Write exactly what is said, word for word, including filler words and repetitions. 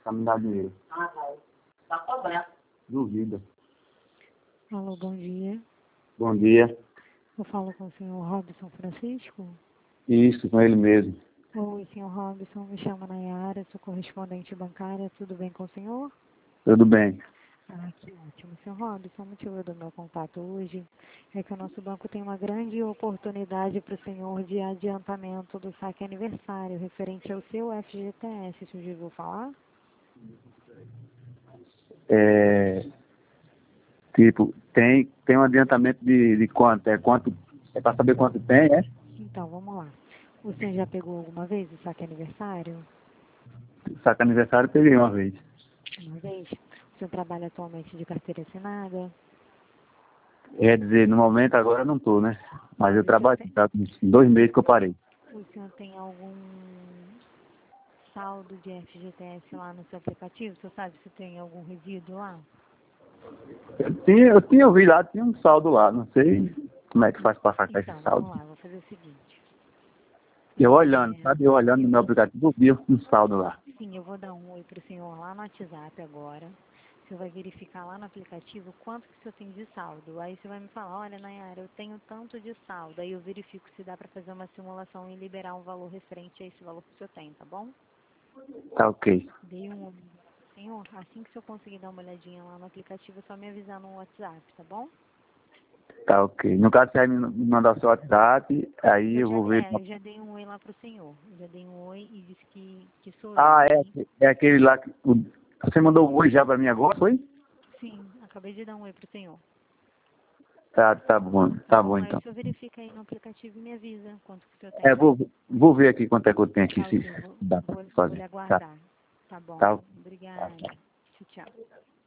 pra me dar dinheiro. Ah, tá. Tá cobrando. Duvida. Alô, bom dia. Bom dia. Eu falo com o senhor Robson Francisco. Isso, com ele mesmo. Oi, senhor Robson, me chamo Nayara, sou correspondente bancária, tudo bem com o senhor? Tudo bem. Ah, que ótimo. Senhor Robson, o motivo do meu contato hoje é que o nosso banco tem uma grande oportunidade para o senhor de adiantamento do saque aniversário, referente ao seu F G T S. Você já ouviu falar? É, tipo, tem, tem um adiantamento de, de quanto? É quanto? É para saber quanto tem, é? Então, vamos lá. O senhor já pegou alguma vez o saque aniversário? Saca aniversário eu peguei uma vez. Uma vez? O senhor trabalha atualmente de carteira assinada? Quer dizer, no momento agora eu não tô, né? Mas eu O senhor trabalho, tem, tá? Com dois meses que eu parei. o senhor tem algum saldo de F G T S lá no seu aplicativo? O senhor sabe se tem algum resíduo lá? Eu tinha, eu tinha ouvido lá, tinha um saldo lá, não sei como é que faz para sacar Então, esse vamos saldo. lá, vou fazer o seguinte. Eu olhando, É, sabe? Eu olhando no eu meu vou, aplicativo, eu vi um saldo lá. sim, eu vou dar um oi pro senhor lá no WhatsApp agora. O senhor vai verificar lá no aplicativo quanto que o senhor tem de saldo. Aí você vai me falar, olha, Nayara, eu tenho tanto de saldo. Aí eu verifico se dá para fazer uma simulação e liberar um valor referente a esse valor que o senhor tem, tá bom? Tá ok. Dei um oi pro senhor. Assim que o senhor conseguir dar uma olhadinha lá no aplicativo, é só me avisar no WhatsApp, tá bom? Tá ok. No caso, você vai me me mandar o seu WhatsApp, aí Eu eu já, vou ver. é, eu já dei um oi lá pro senhor. Eu já dei um oi e disse que, que sou eu. Ah, Aí, é, é aquele lá que. o- Você mandou um oi já pra mim agora, foi? sim, acabei de dar um oi pro senhor. Tá, tá bom, Tá tá bom? bom Aí o então. senhor verifica aí no aplicativo e me avisa quanto que o senhor É, tem. vou, vou ver aqui quanto é que eu tenho aqui, Tá se ok, vou, dá pra vou, vou lhe fazer. Tá, aguardar. Tá bom. tá. Obrigada. Tchau, tchau.